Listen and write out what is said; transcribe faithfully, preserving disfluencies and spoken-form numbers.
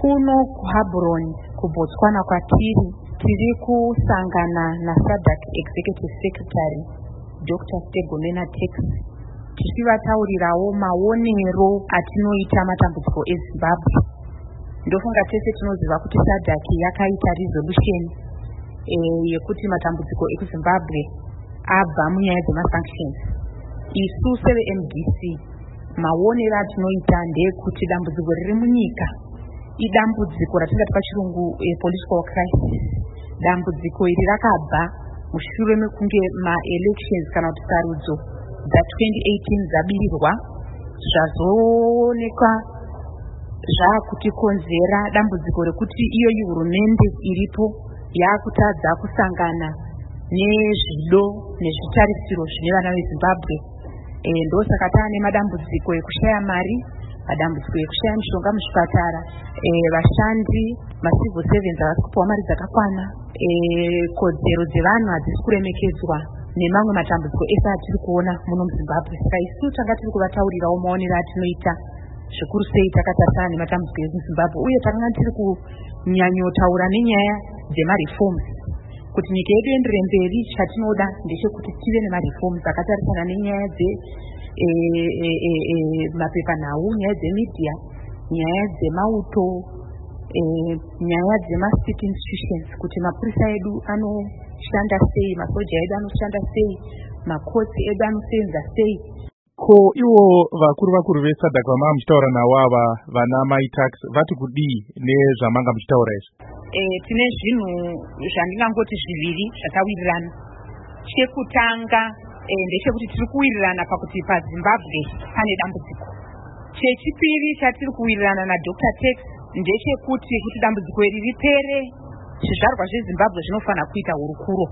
kuno kuHabron kuBotswana kwatiri tiri kusangana naSADC Executive Secretary Doctor Stegomena Tax tichivataurirawo maonero atinoita matambudziko eZimbabwe. Ndofunga tese tinoziva kuti SADC yakaita resolution e, yekuti matambudziko ekuZimbabwe abva munyaya dzemasanctions. Isu seveM D C maonero atinoita ndeyekuti dambudziko riri munyika idambudziko ratingati pachirungu e, political crisis. Dambudziko iri rakabva mushure mekunge ma-elections kana kuti sarudzo dza-twenty eighteen zabirirwa zvazoonekwa zvakutikonzera dambudziko rekuti iyoyi hurumende iripo yakutadza kusangana nezvido nezvitarisiro zvine vana veZimbabwe. E, ndosaka taane madambudziko ekushaya mari, madambudziko ekushaya mishonga muzvipatara, e, vashandi macivil servants havasi kupiwa mari dzakakwana, e, kodzero dzevanhu hadzisi kuremekedzwa nemamwe matambudziko ese atiri kuona muno muZimbabwe. Saka isu tanga tiri kuvataurirawo maonero atinoita zvikuru sei takatarisana nematambudziko emuZimbabwe, uye takanga tiri kunyanyotaura nenyaya dzemareforms kuti nyika yedu iendere mberi. Chatinoda ndechekuti tive nemareforms akatarisana nenyaya dze e, e, e, e, mapepanhau, nyaya dzemedia, nyaya dzemauto, e, nyaya dzemastate institutions, kuti mapurisa edu anoshanda sei, masoja edu anoshanda sei, makotsi edu anosenza sei. Ko ivo vakuru vakuru veSADC vamanga muchitaura navo ava vana maitax vati kudii nezvamanga muchitaura izvi? E, tine zvinhu zvandingangoti zviviri zvatawirirana. Chekutanga e, ndechekuti tiri kuwirirana pakuti paZimbabwe pane dambudziko. Chechipiri chatiri kuwirirana naDoctor Tax ndechekuti kuti dambudziko iri ripere zvizvarwa zveZimbabwe zvinofanira kuita hurukuro.